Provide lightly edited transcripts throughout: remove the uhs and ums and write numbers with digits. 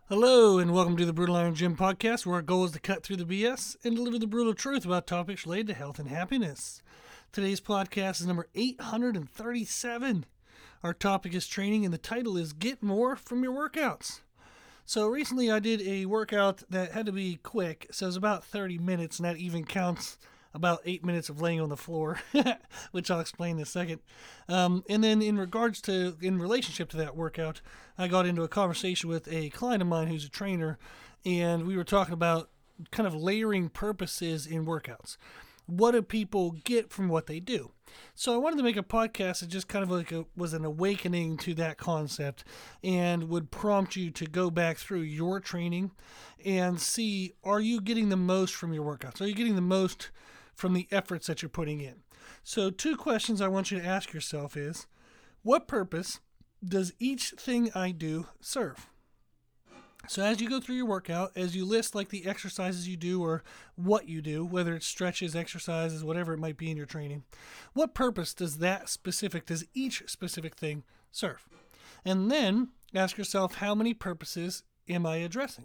Hello, and welcome to the Brutal Iron Gym podcast, where our goal is to cut through the BS and deliver the brutal truth about topics related to health and happiness. Today's podcast is number 837. Our topic is training, and the title is Get More from Your Workouts. So recently I did a workout that had to be quick, so it was about 30 minutes, and that even counts about 8 minutes of laying on the floor, which I'll explain in a second. And then in relationship to that workout, I got into a conversation with a client of mine who's a trainer, and we were talking about kind of layering purposes in workouts. What do people get from what they do? So I wanted to make a podcast that just kind of was an awakening to that concept and would prompt you to go back through your training and see, are you getting the most from your workouts? Are you getting the most from the efforts that you're putting in? So 2 questions I want you to ask yourself is, what purpose does each thing I do serve? So as you go through your workout, as you list like the exercises you do or what you do, whether it's stretches, exercises, whatever it might be in your training, what purpose does each specific thing serve? And then ask yourself, how many purposes am I addressing?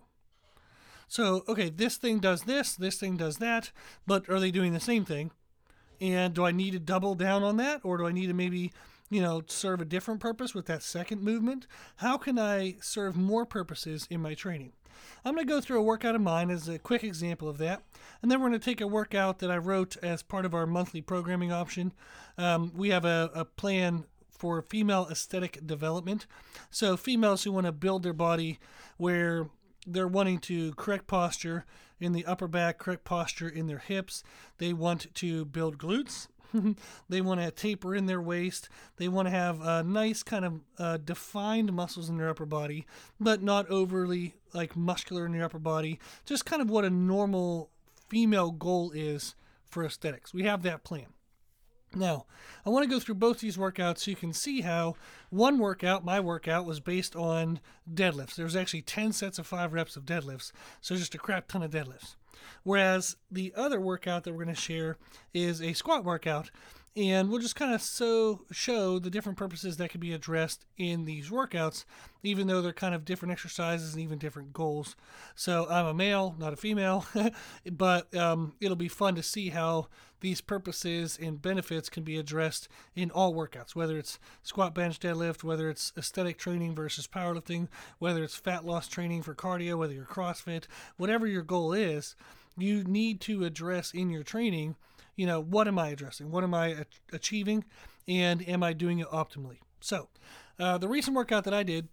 So, okay, this thing does this thing does that, but are they doing the same thing? And do I need to double down on that? Or do I need to maybe, serve a different purpose with that second movement? How can I serve more purposes in my training? I'm going to go through a workout of mine as a quick example of that. And then we're going to take a workout that I wrote as part of our monthly programming option. We have a plan for female aesthetic development. So females who want to build their body where they're wanting to correct posture in the upper back, correct posture in their hips. They want to build glutes. They want to taper in their waist. They want to have a nice kind of defined muscles in their upper body, but not overly like muscular in their upper body. Just kind of what a normal female goal is for aesthetics. We have that plan. Now, I want to go through both these workouts so you can see how one workout, my workout, was based on deadlifts. There was actually 10 sets of 5 reps of deadlifts, so just a crap ton of deadlifts. Whereas the other workout that we're going to share is a squat workout, and we'll just kind of show the different purposes that can be addressed in these workouts, even though they're kind of different exercises and even different goals. So I'm a male, not a female, but it'll be fun to see how these purposes and benefits can be addressed in all workouts, whether it's squat, bench, deadlift, whether it's aesthetic training versus powerlifting, whether it's fat loss training for cardio, whether you're CrossFit, whatever your goal is, you need to address in your training, what am I addressing? What am I achieving? And am I doing it optimally? So the recent workout that I did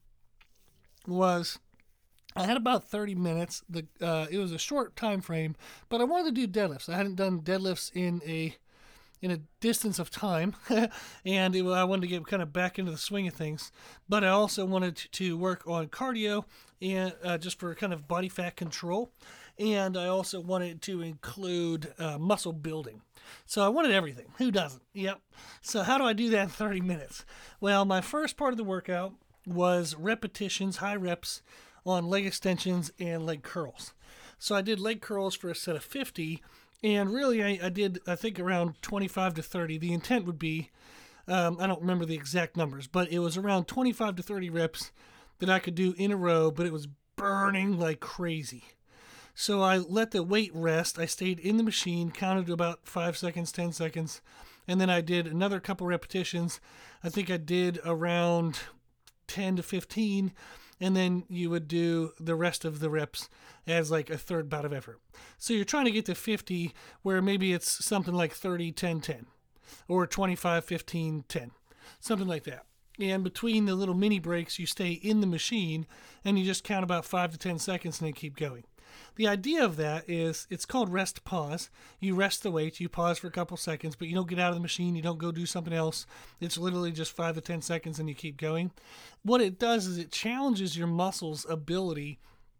was, I had about 30 minutes. It was a short time frame, but I wanted to do deadlifts. I hadn't done deadlifts in a distance of time, and I wanted to get kind of back into the swing of things. But I also wanted to work on cardio and just for kind of body fat control, and I also wanted to include muscle building. So I wanted everything. Who doesn't? Yep. So how do I do that in 30 minutes? Well, my first part of the workout was repetitions, high reps on leg extensions and leg curls. So I did leg curls for a set of 50, and really I did, I think, around 25 to 30. The intent would be, I don't remember the exact numbers, but it was around 25 to 30 reps that I could do in a row, but it was burning like crazy. So I let the weight rest. I stayed in the machine, counted to about 5 seconds, 10 seconds, and then I did another couple repetitions. I think I did around 10 to 15, and then you would do the rest of the reps as like a third bout of effort. So you're trying to get to 50, where maybe it's something like 30, 10, 10, or 25, 15, 10, something like that. And between the little mini breaks, you stay in the machine, and you just count about 5 to 10 seconds and then keep going. The idea of that is, it's called rest pause. You rest the weight, you pause for a couple seconds, but you don't get out of the machine, you don't go do something else. It's literally just 5 to 10 seconds and you keep going. What it does is it challenges your muscles' ability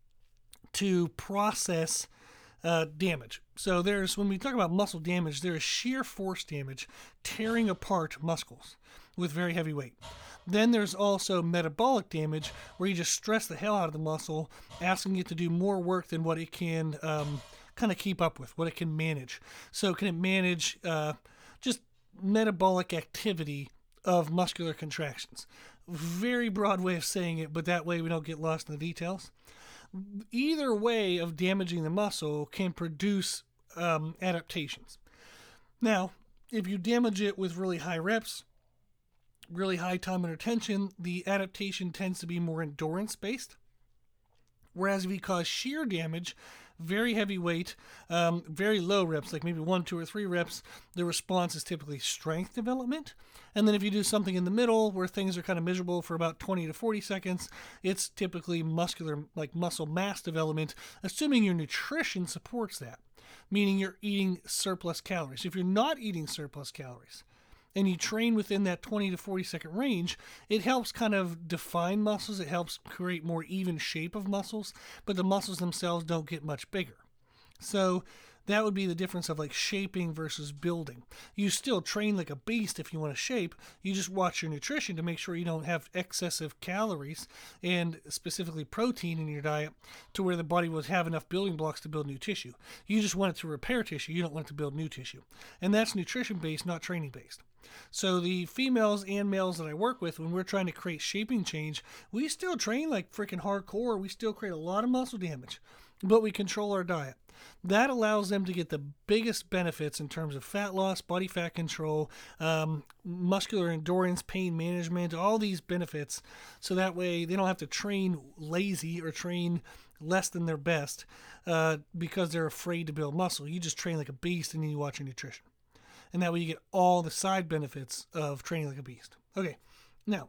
to process damage. So when we talk about muscle damage, there is sheer force damage, tearing apart muscles with very heavy weight. Then there's also metabolic damage, where you just stress the hell out of the muscle, asking it to do more work than what it can kind of keep up with, what it can manage. So can it manage just metabolic activity of muscular contractions? Very broad way of saying it, but that way we don't get lost in the details. Either way of damaging the muscle can produce adaptations. Now, if you damage it with really high reps, really high time under tension, the adaptation tends to be more endurance based. Whereas if you cause shear damage, very heavy weight, very low reps, like maybe 1, 2, or 3 reps, the response is typically strength development. And then if you do something in the middle where things are kind of miserable for about 20 to 40 seconds, it's typically muscular, like muscle mass development, assuming your nutrition supports that, meaning you're eating surplus calories. If you're not eating surplus calories, and you train within that 20 to 40 second range, it helps kind of define muscles. It helps create more even shape of muscles, but the muscles themselves don't get much bigger. So that would be the difference of like shaping versus building. You still train like a beast if you want to shape. You just watch your nutrition to make sure you don't have excessive calories and specifically protein in your diet to where the body will have enough building blocks to build new tissue. You just want it to repair tissue. You don't want it to build new tissue. And that's nutrition based, not training based. So the females and males that I work with, when we're trying to create shaping change, we still train like freaking hardcore. We still create a lot of muscle damage, but we control our diet. That allows them to get the biggest benefits in terms of fat loss, body fat control, muscular endurance, pain management, all these benefits. So that way they don't have to train lazy or train less than their best because they're afraid to build muscle. You just train like a beast and then you watch your nutrition. And that way you get all the side benefits of training like a beast. Okay, now,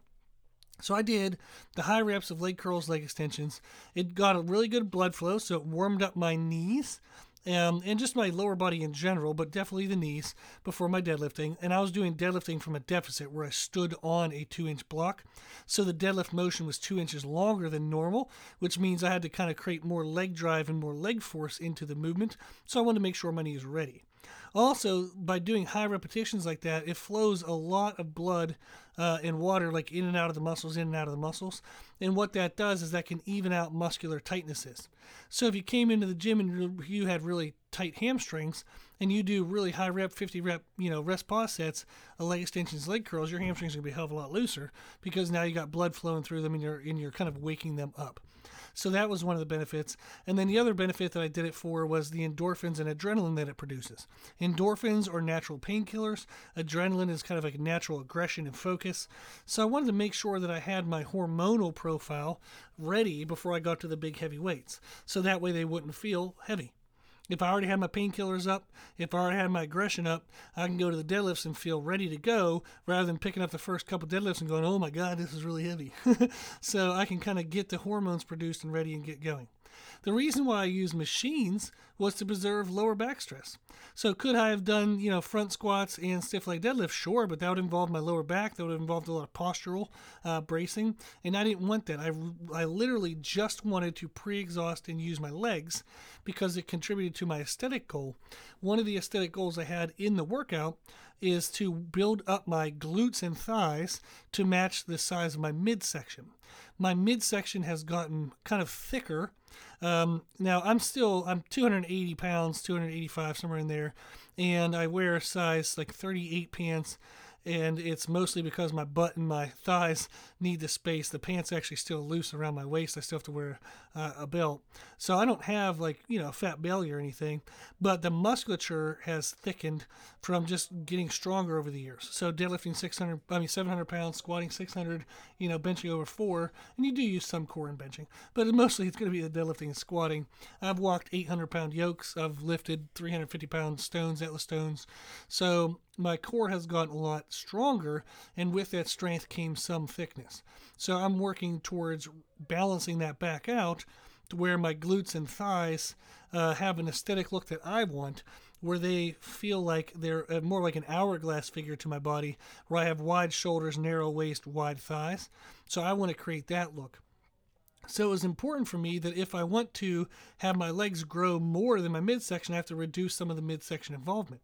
so I did the high reps of leg curls, leg extensions. It got a really good blood flow, so it warmed up my knees and just my lower body in general, but definitely the knees before my deadlifting. And I was doing deadlifting from a deficit where I stood on a 2-inch block. So the deadlift motion was 2 inches longer than normal, which means I had to kind of create more leg drive and more leg force into the movement. So I wanted to make sure my knees were ready. Also, by doing high repetitions like that, it flows a lot of blood and water like in and out of the muscles, in and out of the muscles. And what that does is that can even out muscular tightnesses. So if you came into the gym and you had really tight hamstrings and you do really high rep, 50 rep, rest pause sets, leg extensions, leg curls, your hamstrings are going to be a hell of a lot looser because now you got blood flowing through them and you're kind of waking them up. So that was one of the benefits. And then the other benefit that I did it for was the endorphins and adrenaline that it produces. Endorphins are natural painkillers. Adrenaline is kind of like natural aggression and focus. So I wanted to make sure that I had my hormonal profile ready before I got to the big heavy weights. So that way they wouldn't feel heavy. If I already had my painkillers up, if I already had my aggression up, I can go to the deadlifts and feel ready to go rather than picking up the first couple deadlifts and going, oh my God, this is really heavy. So I can kind of get the hormones produced and ready and get going. The reason why I use machines was to preserve lower back stress. So could I have done, front squats and stiff leg deadlifts? Sure, but that would involve my lower back. That would have involved a lot of postural bracing, and I didn't want that. I literally just wanted to pre-exhaust and use my legs because it contributed to my aesthetic goal. One of the aesthetic goals I had in the workout is to build up my glutes and thighs to match the size of my midsection. My midsection has gotten kind of thicker. Now I'm 280 pounds, 285, somewhere in there, and I wear a size like 38 pants, and it's mostly because my butt and my thighs need the space. The pants actually still loose around my waist. I still have to wear a belt. So I don't have a fat belly or anything, but the musculature has thickened from just getting stronger over the years. So deadlifting 700 pounds, squatting 600, benching over 4, and you do use some core in benching, but mostly it's going to be the deadlifting and squatting. I've walked 800-pound yokes. I've lifted 350-pound stones, Atlas stones. So my core has gotten a lot stronger, and with that strength came some thickness. So I'm working towards balancing that back out to where my glutes and thighs have an aesthetic look that I want, where they feel like they're more like an hourglass figure to my body, where I have wide shoulders, narrow waist, wide thighs. So I want to create that look. So it was important for me that if I want to have my legs grow more than my midsection, I have to reduce some of the midsection involvement.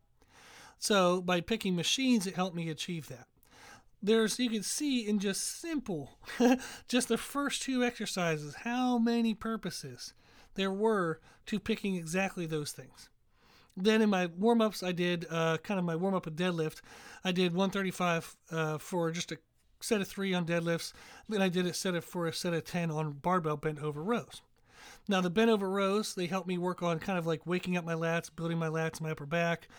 So by picking machines, it helped me achieve that. You can see in just simple, just the first 2 exercises, how many purposes there were to picking exactly those things. Then in my warm-ups, I did kind of my warm-up of deadlift. I did 135 for just a set of 3 on deadlifts. Then I did for a set of 10 on barbell bent over rows. Now, the bent over rows, they help me work on kind of like waking up my lats, building my lats, my upper back.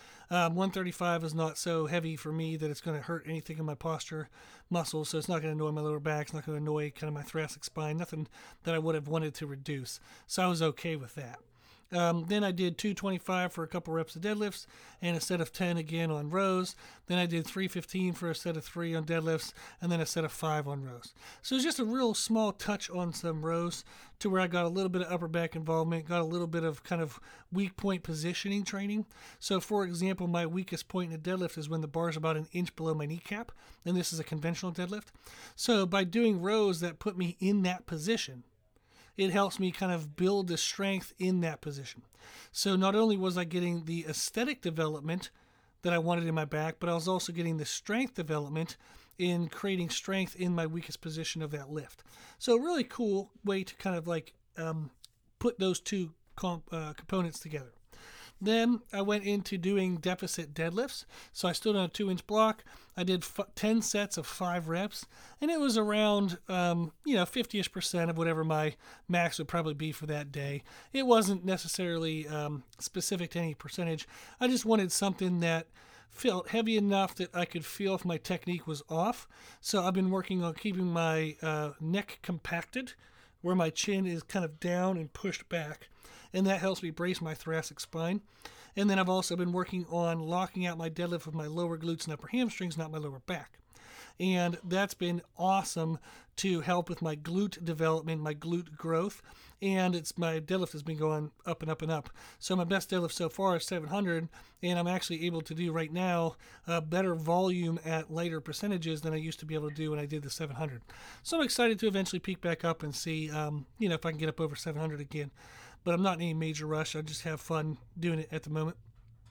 135 is not so heavy for me that it's going to hurt anything in my posture muscles, so it's not going to annoy my lower back. It's not going to annoy kind of my thoracic spine, nothing that I would have wanted to reduce. So I was okay with that. Then I did 225 for a couple reps of deadlifts and a set of 10 again on rows. Then I did 315 for a set of 3 on deadlifts and then a set of 5 on rows. So it's just a real small touch on some rows to where I got a little bit of upper back involvement, got a little bit of kind of weak point positioning training. So for example, my weakest point in a deadlift is when the bar is about an inch below my kneecap, and this is a conventional deadlift. So by doing rows that put me in that position, it helps me kind of build the strength in that position. So not only was I getting the aesthetic development that I wanted in my back, but I was also getting the strength development in creating strength in my weakest position of that lift. So a really cool way to kind of like put those two components together. Then I went into doing deficit deadlifts. So I stood on a 2-inch block. I did 10 sets of 5 reps, and it was around 50ish% of whatever my max would probably be for that day. It wasn't necessarily specific to any percentage. I just wanted something that felt heavy enough that I could feel if my technique was off. So I've been working on keeping my neck compacted, where my chin is kind of down and pushed back, and that helps me brace my thoracic spine. And then I've also been working on locking out my deadlift with my lower glutes and upper hamstrings, not my lower back. And that's been awesome to help with my glute development, my glute growth, and my deadlift has been going up and up and up. So my best deadlift so far is 700, and I'm actually able to do right now better volume at lighter percentages than I used to be able to do when I did the 700. So I'm excited to eventually peak back up and see if I can get up over 700 again. But I'm not in any major rush. I just have fun doing it at the moment.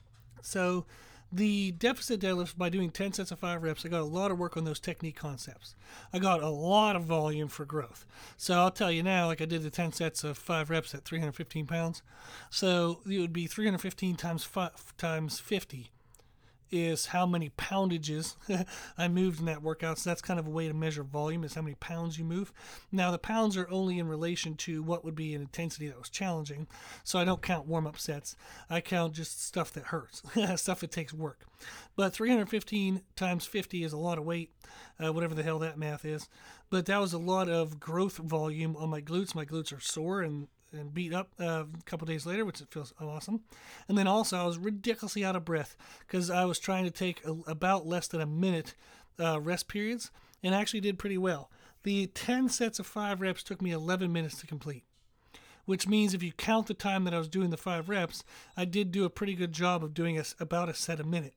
So the deficit deadlifts, by doing 10 sets of 5 reps, I got a lot of work on those technique concepts. I got a lot of volume for growth. So I'll tell you now, like I did the 10 sets of 5 reps at 315 pounds. So it would be 315 times 50 is how many poundages I moved in that workout. So that's kind of a way to measure volume, is how many pounds you move. Now the pounds are only in relation to what would be an intensity that was challenging. So I don't count warm-up sets. I count just stuff that hurts, stuff that takes work. But 315 times 50 is a lot of weight, whatever the hell that math is. But that was a lot of growth volume on my glutes. My glutes are sore and beat up a couple days later, which feels awesome. And then also I was ridiculously out of breath because I was trying to take about less than a minute rest periods, and actually did pretty well. The 10 sets of 5 reps took me 11 minutes to complete, which means if you count the time that I was doing the 5 reps, I did do a pretty good job of doing about a set a minute.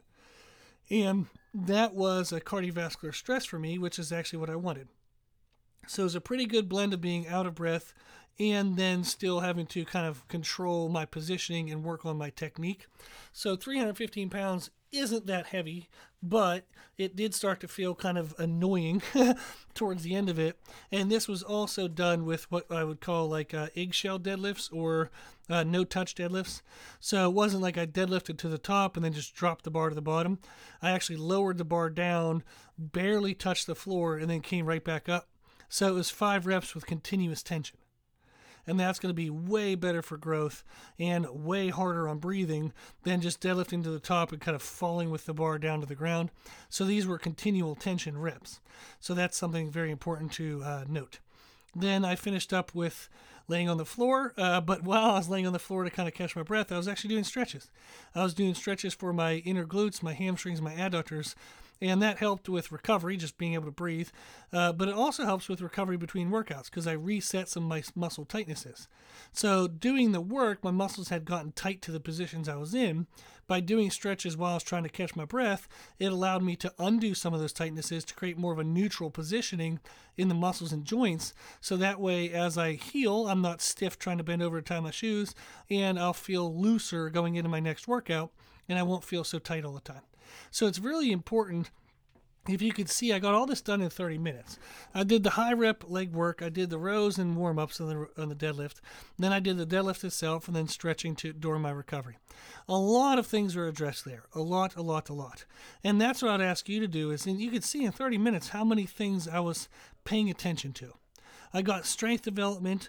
And that was a cardiovascular stress for me, which is actually what I wanted. So it was a pretty good blend of being out of breath and then still having to kind of control my positioning and work on my technique. So 315 pounds isn't that heavy, but it did start to feel kind of annoying towards the end of it. And this was also done with what I would call like eggshell deadlifts or no-touch deadlifts. So it wasn't like I deadlifted to the top and then just dropped the bar to the bottom. I actually lowered the bar down, barely touched the floor, and then came right back up. So it was 5 reps with continuous tension. And that's going to be way better for growth and way harder on breathing than just deadlifting to the top and kind of falling with the bar down to the ground. So these were continual tension reps. So that's something very important to note. Then I finished up with laying on the floor, but while I was laying on the floor to kind of catch my breath, I was actually doing stretches. I was doing stretches for my inner glutes, my hamstrings, my adductors, and that helped with recovery, just being able to breathe. But it also helps with recovery between workouts because I reset some of my muscle tightnesses. So doing the work, my muscles had gotten tight to the positions I was in. By doing stretches while I was trying to catch my breath, it allowed me to undo some of those tightnesses to create more of a neutral positioning in the muscles and joints. So that way, as I heal, I'm not stiff trying to bend over to tie my shoes, and I'll feel looser going into my next workout, and I won't feel so tight all the time. So it's really important. If you could see, I got all this done in 30 minutes. I did the high rep leg work. I did the rows and warm-ups on the deadlift. Then I did the deadlift itself and then stretching during my recovery. A lot of things are addressed there. A lot. And that's what I'd ask you to do is, and you could see in 30 minutes how many things I was paying attention to. I got strength development.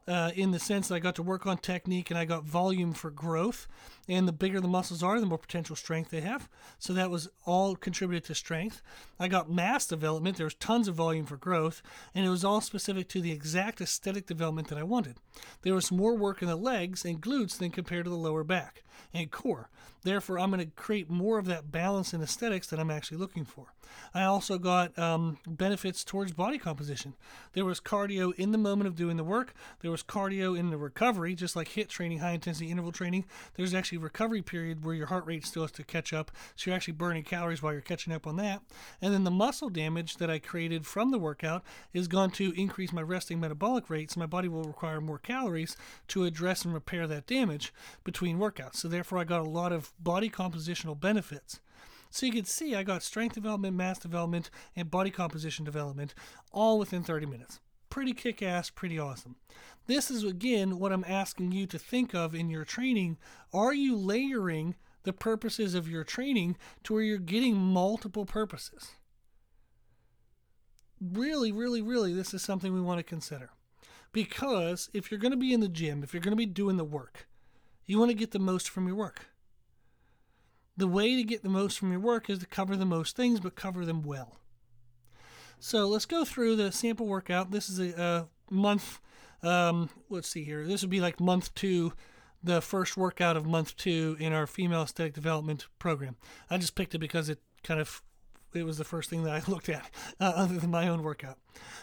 in the sense that I got to work on technique and I got volume for growth. And the bigger the muscles are, the more potential strength they have. So that was all contributed to strength. I got mass development. There was tons of volume for growth, and it was all specific to the exact aesthetic development that I wanted. There was more work in the legs and glutes than compared to the lower back and core. Therefore, I'm going to create more of that balance in aesthetics that I'm actually looking for. I also got benefits towards body composition. There was cardio in the moment of doing the work. There was cardio in the recovery, just like HIIT training, high intensity interval training. There's actually a recovery period where your heart rate still has to catch up, so you're actually burning calories while you're catching up on that. And then the muscle damage that I created from the workout is going to increase my resting metabolic rate, so my body will require more calories to address and repair that damage between workouts. So therefore, I got a lot of body compositional benefits. So you can see I got strength development, mass development, and body composition development all within 30 minutes. Pretty kick-ass, pretty awesome. This is, again, what I'm asking you to think of in your training. Are you layering the purposes of your training to where you're getting multiple purposes? Really, really, really, this is something we want to consider. Because if you're going to be in the gym, if you're going to be doing the work, you want to get the most from your work. The way to get the most from your work is to cover the most things, but cover them well. So let's go through the sample workout. This is a month, let's see here. This would be like month 2, the first workout of month 2 in our female aesthetic development program. I just picked it because it was the first thing that I looked at other than my own workout.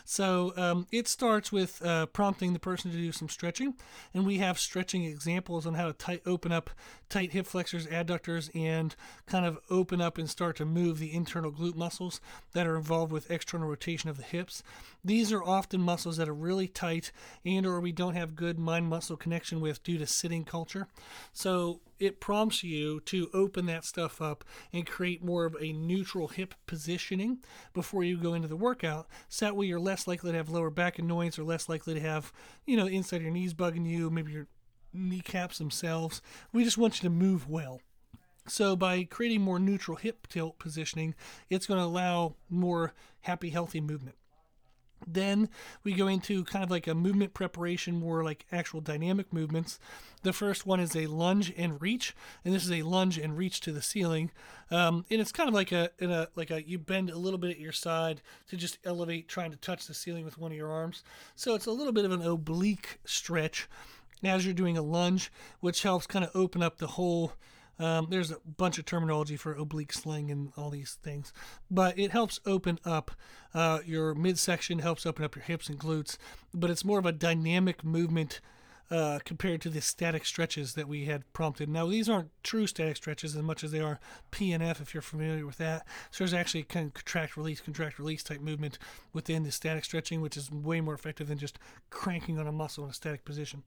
So it starts with prompting the person to do some stretching, and we have stretching examples on how to open up tight hip flexors, adductors, and kind of open up and start to move the internal glute muscles that are involved with external rotation of the hips. These are often muscles that are really tight and or we don't have good mind-muscle connection with due to sitting culture. So it prompts you to open that stuff up and create more of a neutral hip positioning before you go into the workout. So that way you're less likely to have lower back annoyance or less likely to have, inside your knees bugging you, maybe your kneecaps themselves. We just want you to move well. So by creating more neutral hip tilt positioning, it's going to allow more happy, healthy movement. Then we go into kind of like a movement preparation, more like actual dynamic movements. The first one is a lunge and reach, and this is a lunge and reach to the ceiling. And it's kind of like you bend a little bit at your side to just elevate, trying to touch the ceiling with one of your arms. So it's a little bit of an oblique stretch as you're doing a lunge, which helps kind of open up the whole. There's a bunch of terminology for oblique sling and all these things, but it helps open up your midsection, helps open up your hips and glutes, but it's more of a dynamic movement compared to the static stretches that we had prompted. Now, these aren't true static stretches as much as they are PNF, if you're familiar with that. So there's actually kind of contract, release type movement within the static stretching, which is way more effective than just cranking on a muscle in a static position.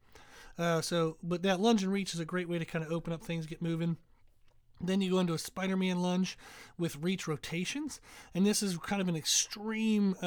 But that lunge and reach is a great way to kind of open up things, get moving. Then you go into a Spider-Man lunge with reach rotations, and this is kind of an extreme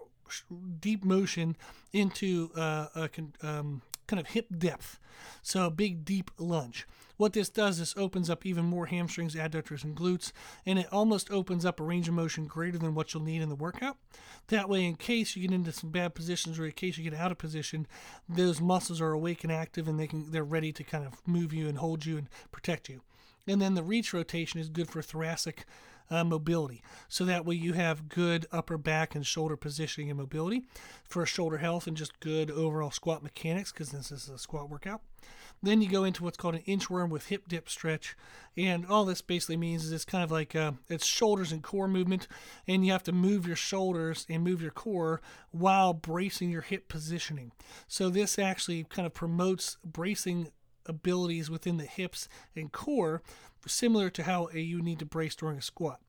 deep motion into kind of hip depth. So a big deep lunge. What this does is opens up even more hamstrings, adductors, and glutes, and it almost opens up a range of motion greater than what you'll need in the workout. That way, in case you get into some bad positions or in case you get out of position, those muscles are awake and active, and they're ready to kind of move you and hold you and protect you. And then the reach rotation is good for thoracic mobility. So that way you have good upper back and shoulder positioning and mobility for shoulder health and just good overall squat mechanics, because this is a squat workout. Then you go into what's called an inchworm with hip dip stretch. And all this basically means is it's kind of like it's shoulders and core movement, and you have to move your shoulders and move your core while bracing your hip positioning. So this actually kind of promotes bracing abilities within the hips and core, similar to how you need to brace during a squat.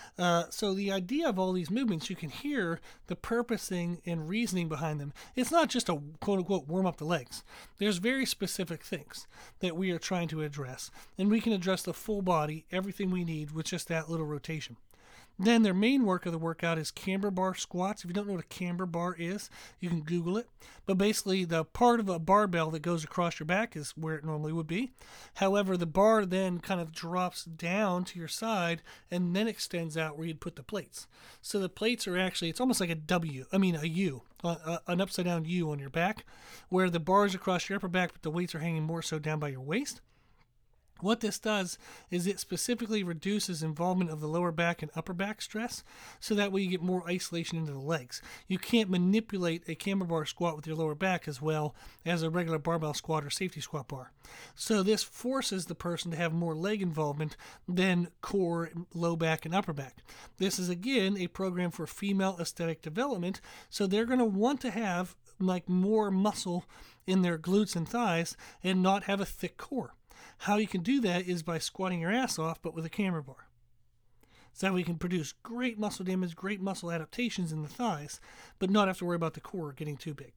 So the idea of all these movements, you can hear the purposing and reasoning behind them. It's not just a quote-unquote warm up the legs. There's very specific things that we are trying to address, and we can address the full body, everything we need with just that little rotation. Then their main work of the workout is camber bar squats. If you don't know what a camber bar is, you can Google it. But basically, the part of a barbell that goes across your back is where it normally would be. However, the bar then kind of drops down to your side and then extends out where you'd put the plates. So the plates are actually, it's almost like a U, an upside down U on your back, where the bar is across your upper back, but the weights are hanging more so down by your waist. What this does is it specifically reduces involvement of the lower back and upper back stress, so that way you get more isolation into the legs. You can't manipulate a camber bar squat with your lower back as well as a regular barbell squat or safety squat bar. So this forces the person to have more leg involvement than core, low back, and upper back. This is again a program for female aesthetic development, so they're going to want to have like more muscle in their glutes and thighs and not have a thick core. How you can do that is by squatting your ass off, but with a camber bar. So that we can produce great muscle damage, great muscle adaptations in the thighs, but not have to worry about the core getting too big.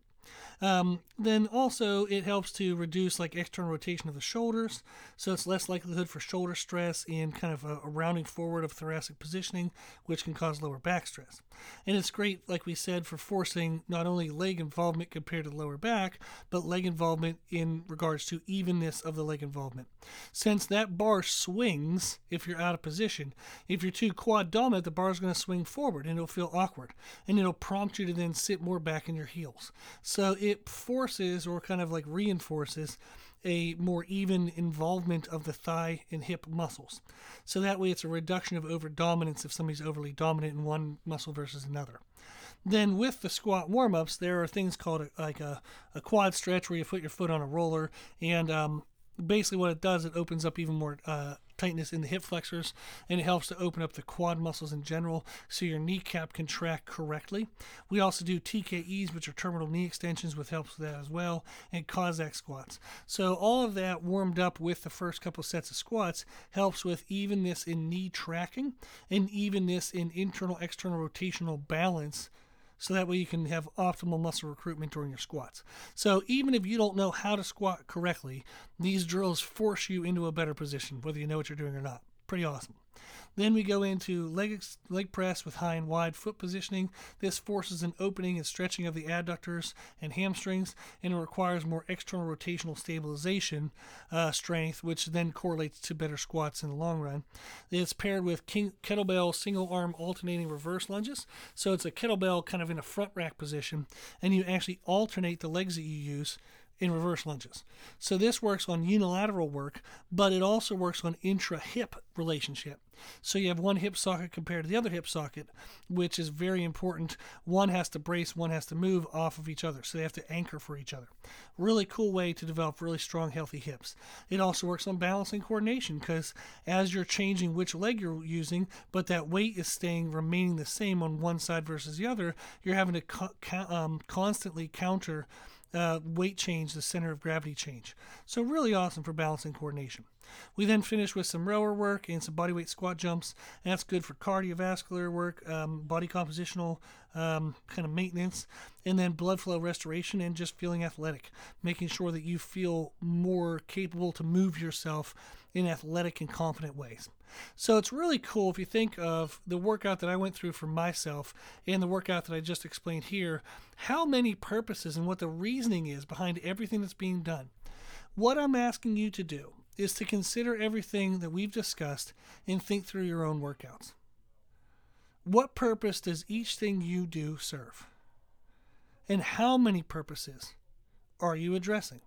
Then also it helps to reduce like external rotation of the shoulders, so it's less likelihood for shoulder stress and kind of a rounding forward of thoracic positioning, which can cause lower back stress. And it's great, like we said, for forcing not only leg involvement compared to the lower back, but leg involvement in regards to evenness of the leg involvement. Since that bar swings if you're out of position, if you're too quad dominant, the bar is going to swing forward and it'll feel awkward, and it'll prompt you to then sit more back in your heels. So it forces or kind of like reinforces a more even involvement of the thigh and hip muscles. So that way it's a reduction of over dominance if somebody's overly dominant in one muscle versus another. Then with the squat warm-ups, there are things called a quad stretch where you put your foot on a roller, and basically what it does, it opens up even more tightness in the hip flexors, and it helps to open up the quad muscles in general so your kneecap can track correctly. We also do TKEs, which are terminal knee extensions, which helps with that as well, and Cossack squats. So all of that warmed up with the first couple sets of squats helps with evenness in knee tracking and evenness in internal-external rotational balance, so that way you can have optimal muscle recruitment during your squats. So even if you don't know how to squat correctly, these drills force you into a better position, whether you know what you're doing or not. Pretty awesome. Then we go into leg press with high and wide foot positioning. This forces an opening and stretching of the adductors and hamstrings, and it requires more external rotational stabilization strength, which then correlates to better squats in the long run. It's paired with kettlebell single arm alternating reverse lunges. So it's a kettlebell kind of in a front rack position, and you actually alternate the legs that you use in reverse lunges. So this works on unilateral work, but it also works on intra-hip relationship. So you have one hip socket compared to the other hip socket, which is very important. One has to brace, one has to move off of each other, so they have to anchor for each other. Really cool way to develop really strong, healthy hips. It also works on balance and coordination, because as you're changing which leg you're using, but that weight is remaining the same on one side versus the other, you're having to constantly counter weight change, the center of gravity change. So really awesome for balance and coordination. We then finish with some rower work and some bodyweight squat jumps, and that's good for cardiovascular work, body compositional kind of maintenance, and then blood flow restoration and just feeling athletic, making sure that you feel more capable to move yourself in athletic and confident ways. So it's really cool if you think of the workout that I went through for myself and the workout that I just explained here, how many purposes and what the reasoning is behind everything that's being done. What I'm asking you to do is to consider everything that we've discussed and think through your own workouts. What purpose does each thing you do serve? And how many purposes are you addressing?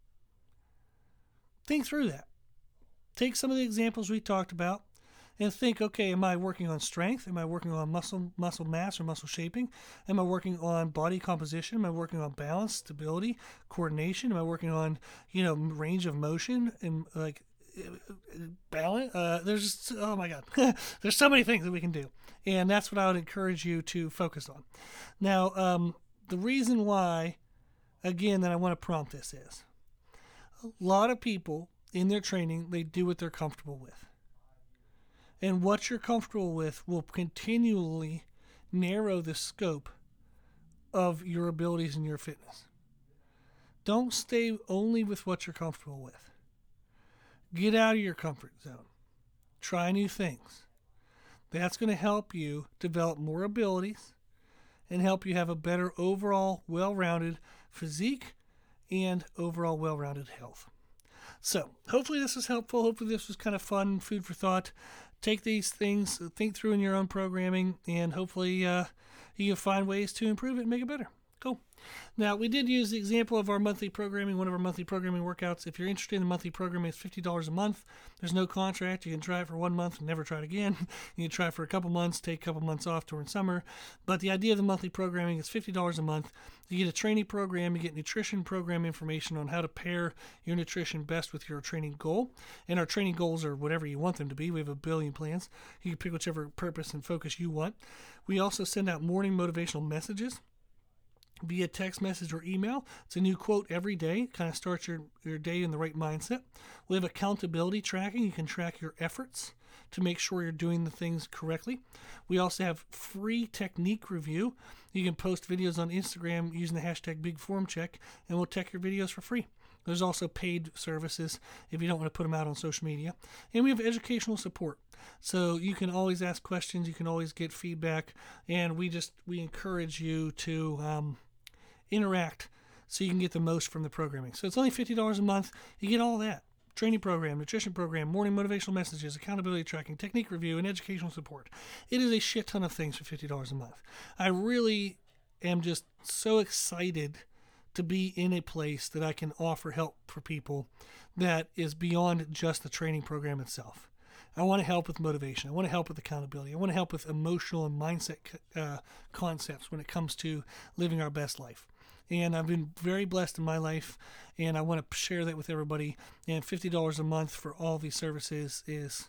Think through that. Take some of the examples we talked about and think, okay, am I working on strength? Am I working on muscle mass or muscle shaping? Am I working on body composition? Am I working on balance, stability, coordination? Am I working on, range of motion and like balance? There's just, oh my God, there's so many things that we can do. And that's what I would encourage you to focus on. Now, the reason why, again, that I want to prompt this is a lot of people in their training, they do what they're comfortable with. And what you're comfortable with will continually narrow the scope of your abilities and your fitness. Don't stay only with what you're comfortable with. Get out of your comfort zone. Try new things. That's going to help you develop more abilities and help you have a better overall well-rounded physique and overall well-rounded health. So hopefully this was helpful. Hopefully this was kind of fun, food for thought. Take these things, think through in your own programming, and hopefully you can find ways to improve it and make it better. Cool. Now, we did use the example of our monthly programming, one of our monthly programming workouts. If you're interested in the monthly programming, it's $50 a month. There's no contract. You can try it for 1 month and never try it again. You can try it for a couple months, take a couple months off during summer. But the idea of the monthly programming is $50 a month. You get a training program, you get nutrition program information on how to pair your nutrition best with your training goal. And our training goals are whatever you want them to be. We have a billion plans. You can pick whichever purpose and focus you want. We also send out morning motivational messages via text message or email. It's a new quote every day. Kind of starts your day in the right mindset. We have accountability tracking. You can track your efforts to make sure you're doing the things correctly. We also have free technique review. You can post videos on Instagram using the hashtag BigFormCheck, and we'll check your videos for free. There's also paid services if you don't want to put them out on social media. And we have educational support. So you can always ask questions. You can always get feedback. And we encourage you to interact so you can get the most from the programming. So it's only $50 a month. You get all that. Training program, nutrition program, morning motivational messages, accountability tracking, technique review, and educational support. It is a shit ton of things for $50 a month. I really am just so excited to be in a place that I can offer help for people that is beyond just the training program itself. I want to help with motivation. I want to help with accountability. I want to help with emotional and mindset concepts when it comes to living our best life. And I've been very blessed in my life, and I want to share that with everybody. And $50 a month for all these services is,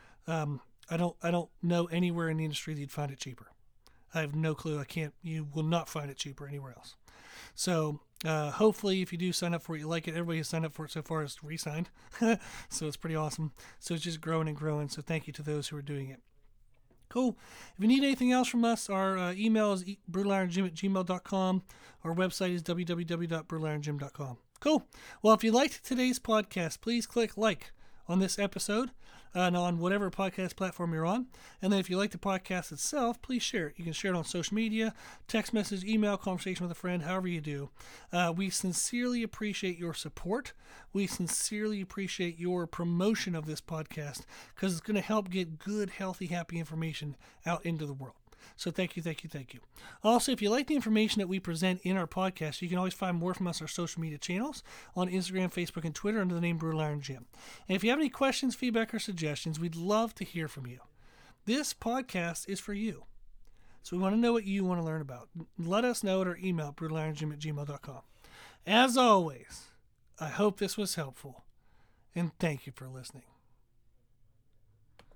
I don't know anywhere in the industry that you'd find it cheaper. I have no clue. You will not find it cheaper anywhere else. So hopefully if you do sign up for it, you like it. Everybody who's signed up for it so far has re-signed. So it's pretty awesome. So it's just growing and growing. So thank you to those who are doing it. Cool. If you need anything else from us, our email is brutalirongym@gmail.com. Our website is www.brutalirongym.com. Cool. Well, if you liked today's podcast, please click like on this episode and on whatever podcast platform you're on. And then if you like the podcast itself, please share it. You can share it on social media, text message, email, conversation with a friend, however you do. We sincerely appreciate your support. We sincerely appreciate your promotion of this podcast because it's going to help get good, healthy, happy information out into the world. So thank you, thank you, thank you. Also, if you like the information that we present in our podcast, you can always find more from us on our social media channels on Instagram, Facebook, and Twitter under the name Brutal Iron Gym. And if you have any questions, feedback, or suggestions, we'd love to hear from you. This podcast is for you. So we want to know what you want to learn about. Let us know at our email, brutalirongym@gmail.com. As always, I hope this was helpful, and thank you for listening.